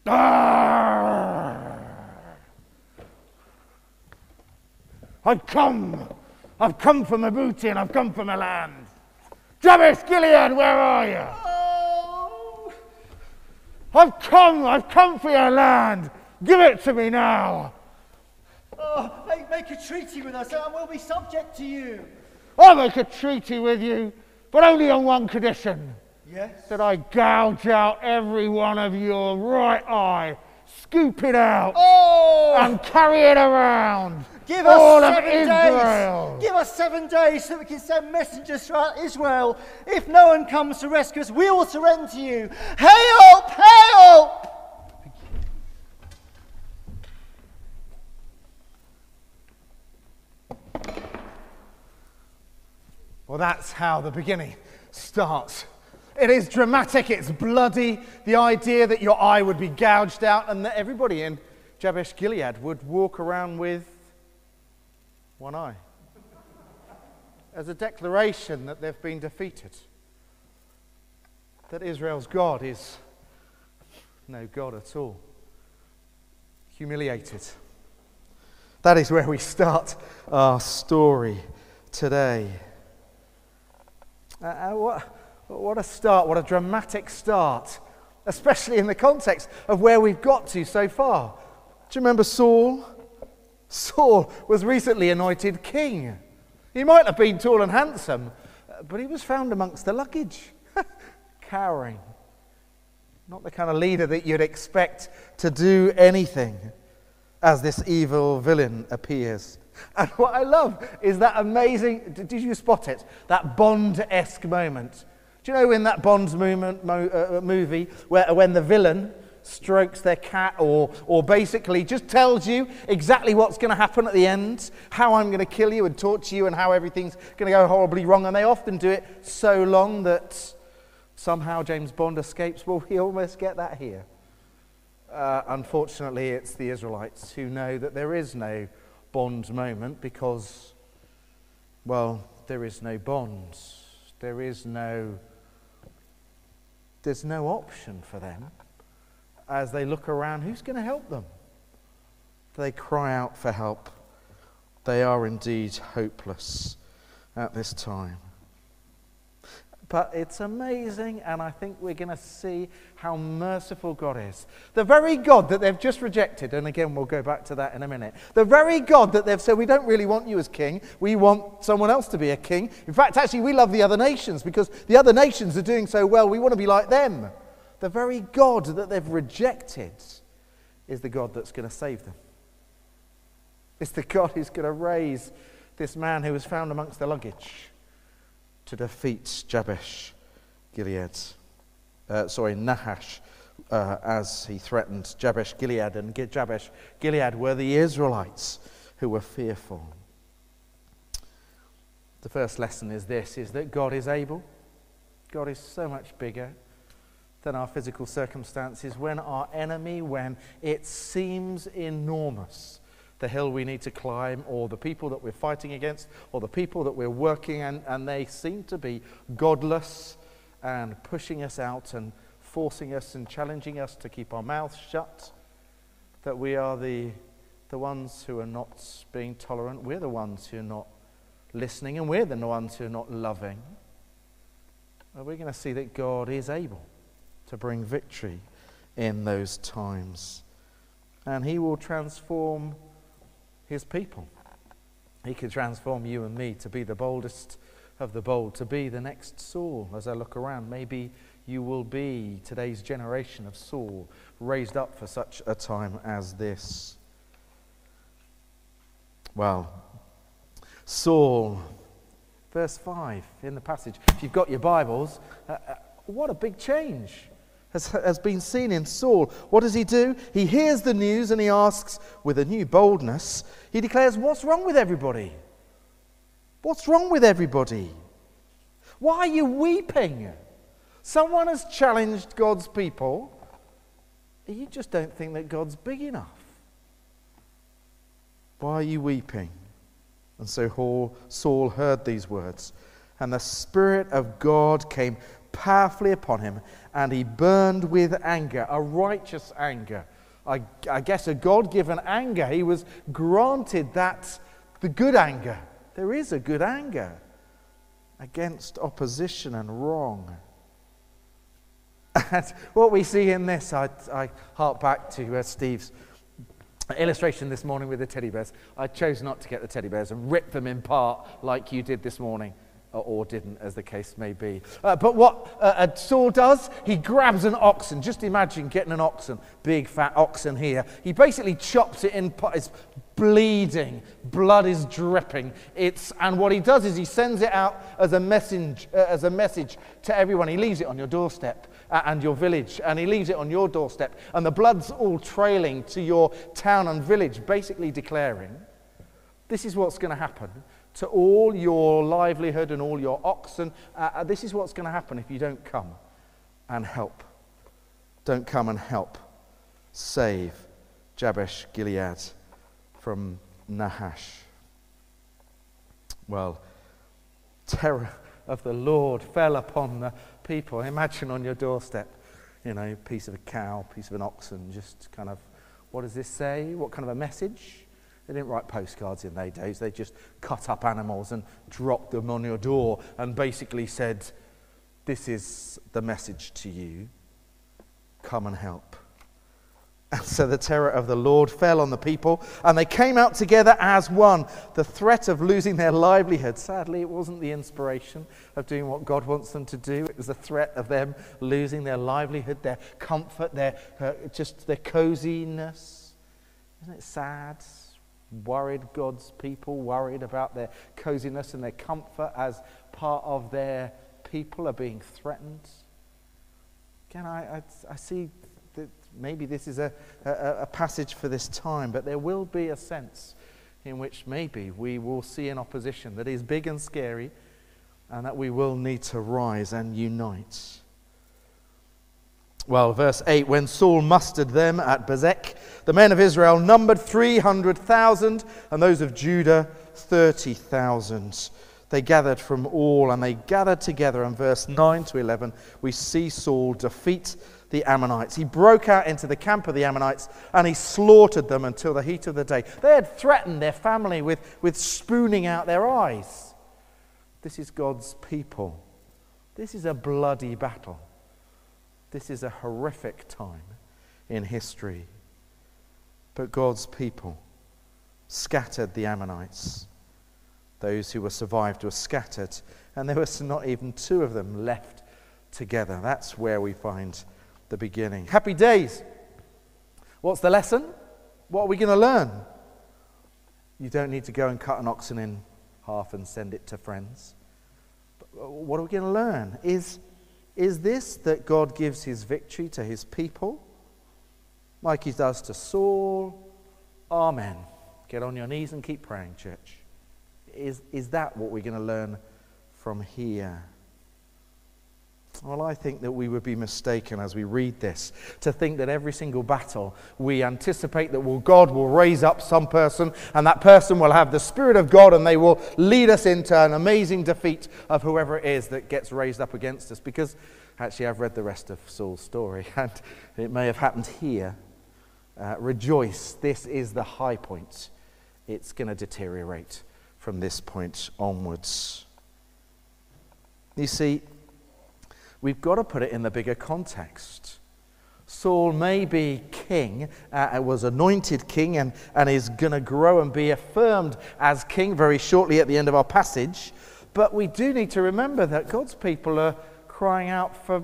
I've come for my booty and I've come for my land. Jabesh Gilead, where are you? Oh. I've come for your land. Give it to me now. Oh, make a treaty with us and we'll be subject to you. I'll make a treaty with you, but only on one condition. Yes? That I gouge out every one of your right eye, scoop it out, and carry it around. Give us all 7 of Israel. days. Give us 7 days so we can send messengers throughout Israel. If no one comes to rescue us, we will surrender to you. Help! Help! Well, that's how the beginning starts. It is dramatic, it's bloody. The idea that your eye would be gouged out and that everybody in Jabesh Gilead would walk around with one eye. As a declaration that they've been defeated. That Israel's God is no God at all. Humiliated. That is where we start our story today. What a start, what a dramatic start, especially in the context of where we've got to so far. Do you remember Saul? Saul was recently anointed king. He might have been tall and handsome, but he was found amongst the luggage, cowering. Not the kind of leader that you'd expect to do anything as this evil villain appears. And what I love is that amazing, did you spot it? That Bond-esque moment. Do you know in that Bond movie where when the villain strokes their cat or basically just tells you exactly what's going to happen at the end, how I'm going to kill you and torture you and how everything's going to go horribly wrong, and they often do it so long that somehow James Bond escapes. Well, we almost get that here. Unfortunately, it's the Israelites who know that there is no Bond moment because, well, there is no bonds. There's no option for them. As they look around, who's going to help them? They cry out for help. They are indeed hopeless at this time. But it's amazing, and I think we're going to see how merciful God is. The very God that they've just rejected, and again, we'll go back to that in a minute. The very God that they've said, we don't really want you as king. We want someone else to be a king. In fact, actually, we love the other nations because the other nations are doing so well, we want to be like them. The very God that they've rejected is the God that's going to save them. It's the God who's going to raise this man who was found amongst the luggage to defeat Jabesh Gilead. Nahash, as he threatened Jabesh Gilead. And Jabesh Gilead were the Israelites who were fearful. The first lesson is this, is that God is able. God is so much bigger than our physical circumstances. When our enemy, when it seems enormous, the hill we need to climb, or the people that we're fighting against, or the people that we're working and they seem to be godless and pushing us out and forcing us and challenging us to keep our mouths shut, that we are the ones who are not being tolerant, we're the ones who are not listening, and we're the ones who are not loving. We're going to see that God is able to bring victory in those times. And he will transform his people. He can transform you and me to be the boldest of the bold, to be the next Saul. As I look around, maybe you will be today's generation of Saul, raised up for such a time as this. Well, Saul, verse 5 in the passage. If you've got your Bibles, what a big change has been seen in Saul. What does he do? He hears the news and he asks with a new boldness. He declares, what's wrong with everybody? What's wrong with everybody? Why are you weeping? Someone has challenged God's people. You just don't think that God's big enough. Why are you weeping? And so Saul heard these words, and the Spirit of God came powerfully upon him, and he burned with anger, a righteous anger. I guess a God-given anger. He was granted that, the good anger. There is a good anger against opposition and wrong. And what we see in this, I hark back to Steve's illustration this morning with the teddy bears. I chose not to get the teddy bears and rip them in part like you did this morning, or didn't, as the case may be. But what Saul does, he grabs an oxen. Just imagine getting an oxen, big fat oxen here. He basically chops it in part. It's bleeding, blood is dripping. And what he does is he sends it out as a message to everyone. He leaves it on your doorstep and your village, and he leaves it on your doorstep, and the blood's all trailing to your town and village, basically declaring, this is what's going to happen to all your livelihood and all your oxen. This is what's going to happen if you don't come and help. Don't come and help save Jabesh Gilead from Nahash. Well, terror of the Lord fell upon the people. Imagine on your doorstep, piece of a cow, piece of an oxen, just kind of, what does this say? What kind of a message? They didn't write postcards in those days. They just cut up animals and dropped them on your door and basically said, this is the message to you. Come and help. And so the terror of the Lord fell on the people, and they came out together as one. The threat of losing their livelihood, sadly, it wasn't the inspiration of doing what God wants them to do. It was the threat of them losing their livelihood, their comfort, their coziness. Isn't it sad? Worried God's people, worried about their coziness and their comfort as part of their people are being threatened. Again, I see that maybe this is a passage for this time, but there will be a sense in which maybe we will see an opposition that is big and scary, and that we will need to rise and unite. Well, verse 8, when Saul mustered them at Bezek, the men of Israel numbered 300,000, and those of Judah 30,000. They gathered from all, and they gathered together. And verse 9 to 11, we see Saul defeat the Ammonites. He broke out into the camp of the Ammonites, and he slaughtered them until the heat of the day. They had threatened their family with spooning out their eyes. This is God's people. This is a bloody battle. This is a horrific time in history. But God's people scattered the Ammonites. Those who were survived were scattered, and there was not even two of them left together. That's where we find the beginning. Happy days. What's the lesson? What are we going to learn? You don't need to go and cut an oxen in half and send it to friends. But what are we going to learn? Is this that God gives his victory to his people, like he does to Saul? Amen. Get on your knees and keep praying, church. Is that what we're going to learn from here? Well, I think that we would be mistaken as we read this to think that every single battle we anticipate that God will raise up some person, and that person will have the Spirit of God, and they will lead us into an amazing defeat of whoever it is that gets raised up against us. Because actually I've read the rest of Saul's story, and it may have happened here. Rejoice, this is the high point. It's going to deteriorate from this point onwards. You see, we've got to put it in the bigger context. Saul may be king, was anointed king, and is going to grow and be affirmed as king very shortly at the end of our passage. But we do need to remember that God's people are crying out for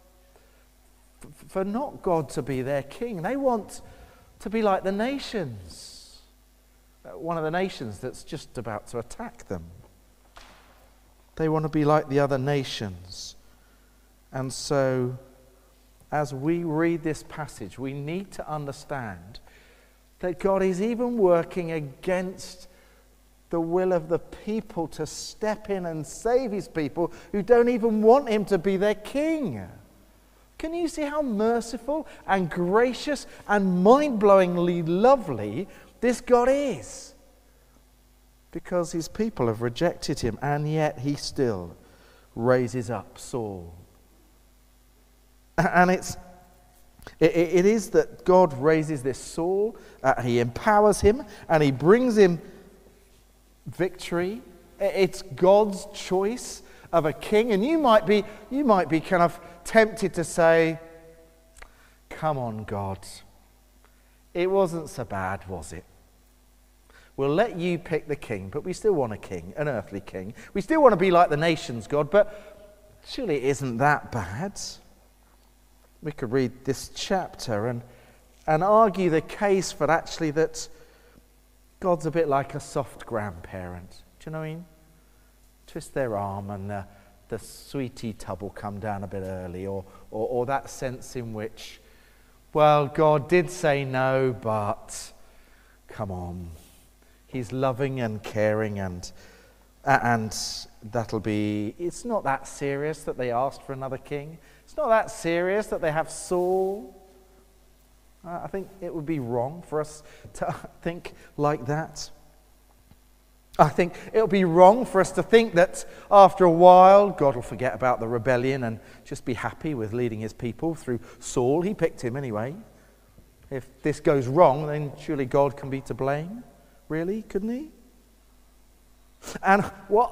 not God to be their king. They want to be like the nations. One of the nations that's just about to attack them. They want to be like the other nations. And so, as we read this passage, we need to understand that God is even working against the will of the people to step in and save his people who don't even want him to be their king. Can you see how merciful and gracious and mind-blowingly lovely this God is? Because his people have rejected him, and yet he still raises up Saul And it is that God raises this Saul, he empowers him, and he brings him victory. It's God's choice of a king. And you might be kind of tempted to say, come on, God, it wasn't so bad, was it? We'll let you pick the king, but we still want a king, an earthly king. We still want to be like the nations, God, but surely it isn't that bad. We could read this chapter and argue the case for actually that God's a bit like a soft grandparent. Do you know what I mean? Twist their arm and the sweetie tub will come down a bit early, or that sense in which, well, God did say no, but come on. He's loving and caring, and that'll be, it's not that serious that they asked for another king. It's not that serious that they have Saul. I think it would be wrong for us to think like that. I think it would be wrong for us to think that after a while God will forget about the rebellion and just be happy with leading his people through Saul. He picked him anyway. If this goes wrong, then surely God can be to blame. Really, couldn't he? And what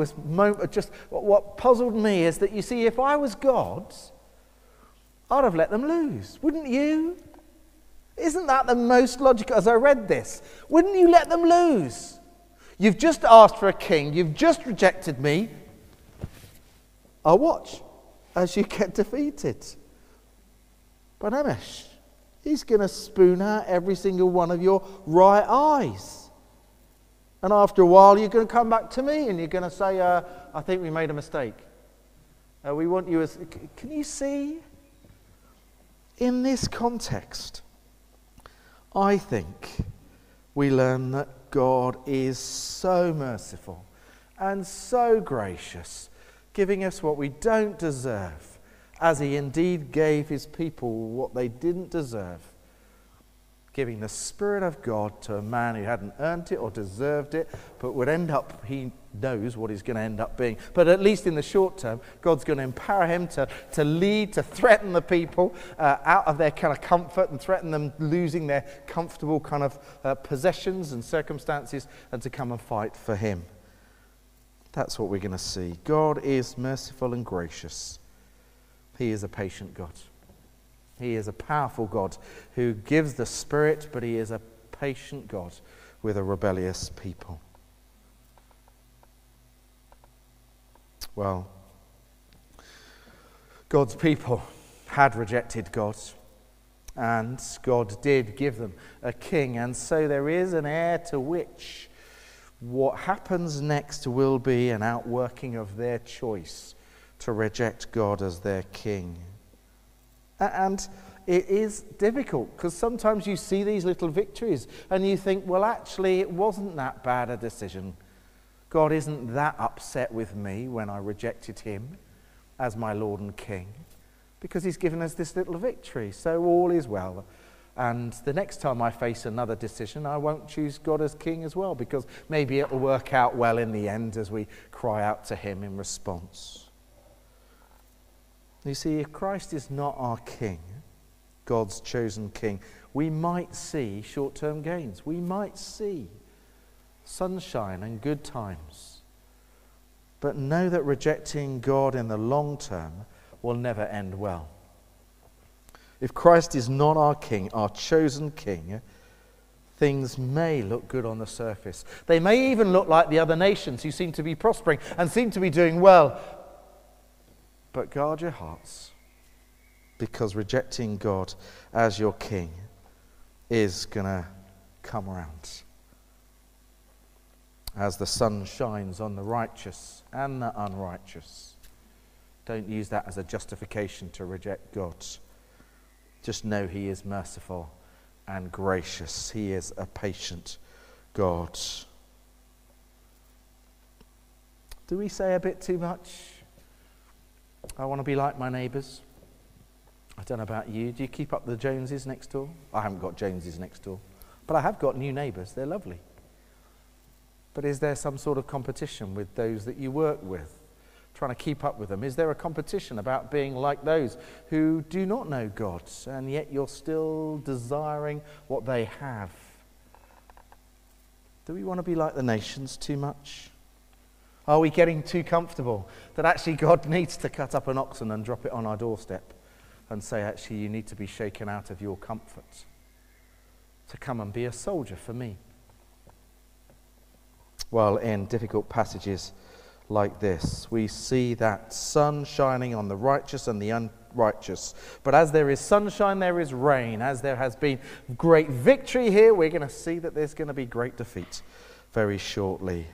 puzzled me is that, you see, if I was God, I'd have let them lose, wouldn't you? Isn't that the most logical? As I read this, wouldn't you let them lose? You've just asked for a king, you've just rejected me. I'll watch as you get defeated. But Amish, he's going to spoon out every single one of your right eyes. And after a while, you're going to come back to me and you're going to say, I think we made a mistake. We want you as... Can you see? In this context, I think we learn that God is so merciful and so gracious, giving us what we don't deserve, as he indeed gave his people what they didn't deserve. Giving the Spirit of God to a man who hadn't earned it or deserved it, but would end up, he knows what he's going to end up being. But at least in the short term, God's going to empower him to lead, to threaten the people out of their kind of comfort and threaten them losing their comfortable kind of possessions and circumstances, and to come and fight for him. That's what we're going to see. God is merciful and gracious. He is a patient God. He is a powerful God who gives the Spirit, but he is a patient God with a rebellious people. Well, God's people had rejected God, and God did give them a king, and so there is an heir to which what happens next will be an outworking of their choice to reject God as their king. And it is difficult, because sometimes you see these little victories and you think, well, actually, it wasn't that bad a decision. God isn't that upset with me when I rejected him as my Lord and King, because he's given us this little victory. So all is well. And the next time I face another decision, I won't choose God as King as well, because maybe it will work out well in the end as we cry out to him in response. You see, if Christ is not our King, God's chosen King, we might see short-term gains. We might see sunshine and good times. But know that rejecting God in the long term will never end well. If Christ is not our King, our chosen King, things may look good on the surface. They may even look like the other nations who seem to be prospering and seem to be doing well. But guard your hearts, because rejecting God as your King is going to come around. As the sun shines on the righteous and the unrighteous. Don't use that as a justification to reject God. Just know he is merciful and gracious. He is a patient God. Do we say a bit too much? I want to be like my neighbours. I don't know about you. Do you keep up the Joneses next door? I haven't got Joneses next door. But I have got new neighbours. They're lovely. But is there some sort of competition with those that you work with? trying to keep up with them? Is there a competition about being like those who do not know God, and yet you're still desiring what they have? Do we want to be like the nations too much? Are we getting too comfortable that actually God needs to cut up an oxen and drop it on our doorstep and say, actually, you need to be shaken out of your comfort to come and be a soldier for me? Well, in difficult passages like this, we see that sun shining on the righteous and the unrighteous. But as there is sunshine, there is rain. As there has been great victory here, we're going to see that there's going to be great defeat very shortly.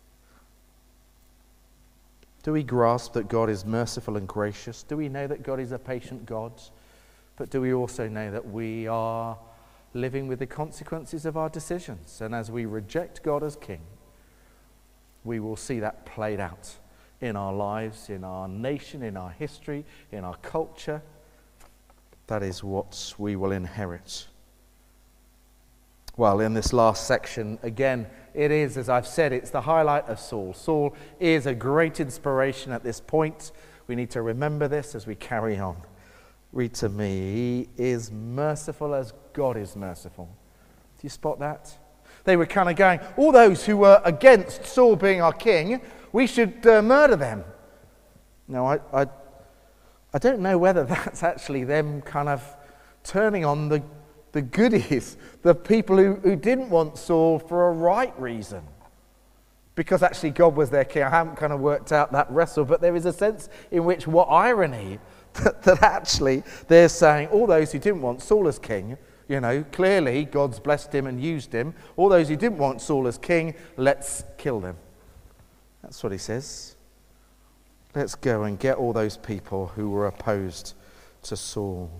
Do we grasp that God is merciful and gracious? Do we know that God is a patient God? But do we also know that we are living with the consequences of our decisions? And as we reject God as King, we will see that played out in our lives, in our nation, in our history, in our culture. That is what we will inherit. Well, in this last section, again, it is, as I've said, it's the highlight of Saul. Saul is a great inspiration at this point. We need to remember this as we carry on. Read to me. He is merciful as God is merciful. Do you spot that? They were kind of going, all those who were against Saul being our king, we should murder them. No, I don't know whether that's actually them kind of turning on the goodies, the people who didn't want Saul for a right reason. Because actually God was their king. I haven't kind of worked out that wrestle, but there is a sense in which, what irony, that actually they're saying all those who didn't want Saul as king, clearly God's blessed him and used him. All those who didn't want Saul as king, let's kill them. That's what he says. Let's go and get all those people who were opposed to Saul.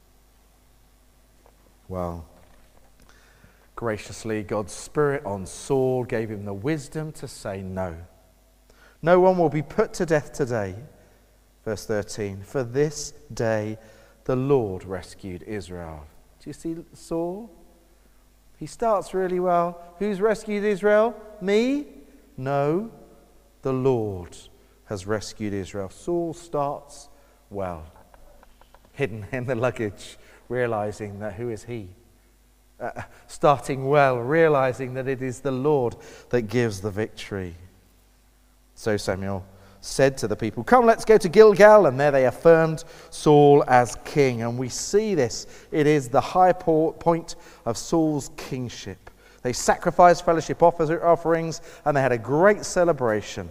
Well, graciously, God's Spirit on Saul gave him the wisdom to say no. No one will be put to death today. Verse 13, for this day the Lord rescued Israel. Do you see Saul? He starts really well. Who's rescued Israel? Me? No, the Lord has rescued Israel. Saul starts well, hidden in the luggage, realizing that who is he? Starting well, realizing that it is the Lord that gives the victory. So Samuel said to the people, come, let's go to Gilgal. And there they affirmed Saul as king. And we see this. It is the high point of Saul's kingship. They sacrificed fellowship offerings, and they had a great celebration.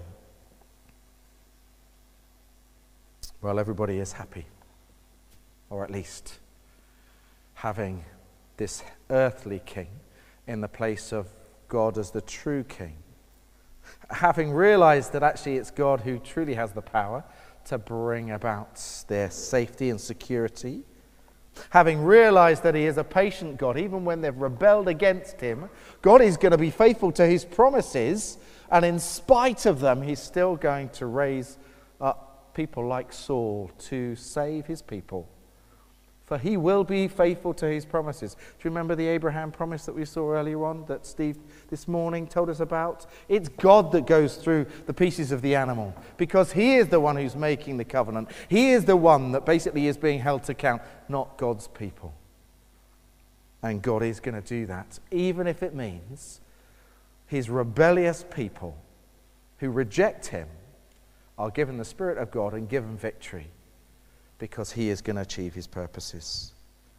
Well, everybody is happy, or at least having this earthly king in the place of God as the true king. Having realized that actually it's God who truly has the power to bring about their safety and security. Having realized that he is a patient God, even when they've rebelled against him, God is going to be faithful to his promises, and in spite of them, he's still going to raise up people like Saul to save his people. For he will be faithful to his promises. Do you remember the Abraham promise that we saw earlier on that Steve this morning told us about? It's God that goes through the pieces of the animal, because he is the one who's making the covenant. He is the one that basically is being held to account, not God's people. And God is going to do that, even if it means his rebellious people who reject him are given the Spirit of God and given victory, because he is going to achieve his purposes.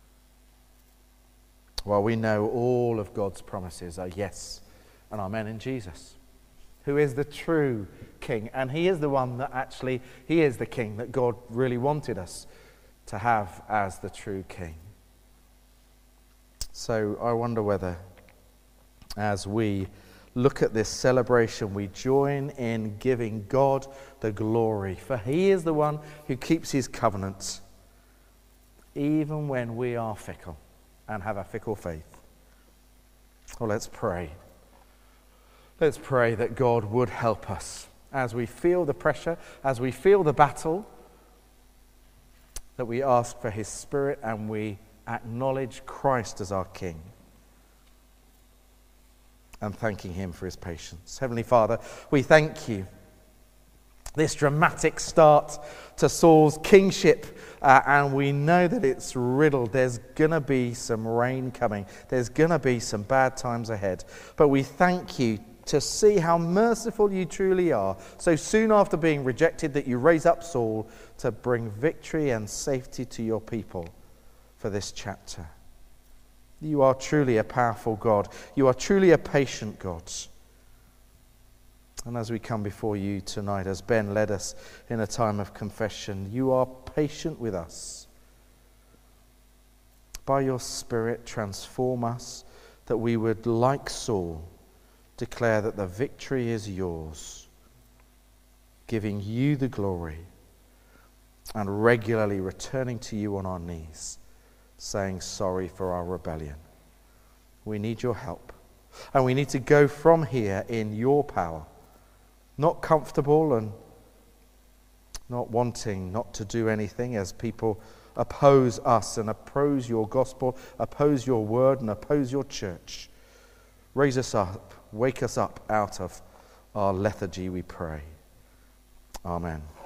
Well, we know all of God's promises are yes and amen in Jesus, who is the true king. And he is the one that actually, he is the king that God really wanted us to have as the true king. So I wonder whether, as we look at this celebration, we join in giving God the glory, for he is the one who keeps his covenant, even when we are fickle and have a fickle faith. Well, let's pray. Let's pray that God would help us as we feel the pressure, as we feel the battle, that we ask for his Spirit and we acknowledge Christ as our King, and thanking him for his patience. Heavenly Father, we thank you this dramatic start to Saul's kingship, and we know that it's riddled. There's going to be some rain coming. There's going to be some bad times ahead. But we thank you to see how merciful you truly are. So soon after being rejected, that you raise up Saul to bring victory and safety to your people for this chapter. You are truly a powerful God. You are truly a patient God. And as we come before you tonight, as Ben led us in a time of confession, you are patient with us. By your Spirit, transform us, that we would, like Saul, declare that the victory is yours, giving you the glory and regularly returning to you on our knees, saying sorry for our rebellion. We need your help, and we need to go from here in your power, not comfortable and not wanting not to do anything as people oppose us and oppose your gospel, oppose your word and oppose your church. Raise us up, wake us up out of our lethargy, we pray. Amen.